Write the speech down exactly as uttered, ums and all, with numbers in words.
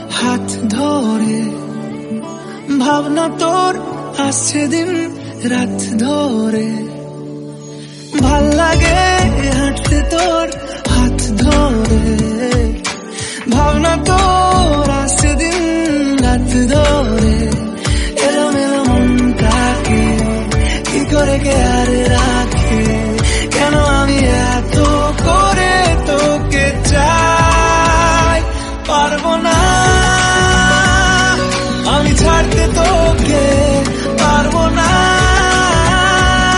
হাত ধরে, ভাবনা তোর আসছে দিন রাত ধরে, ভাল লাগে হাঁটতে তোর হাত ধরে, ভাবনা তোর আসছে দিন রাত ধরে, এলোমেলো মনটাকে কি করে কে আরে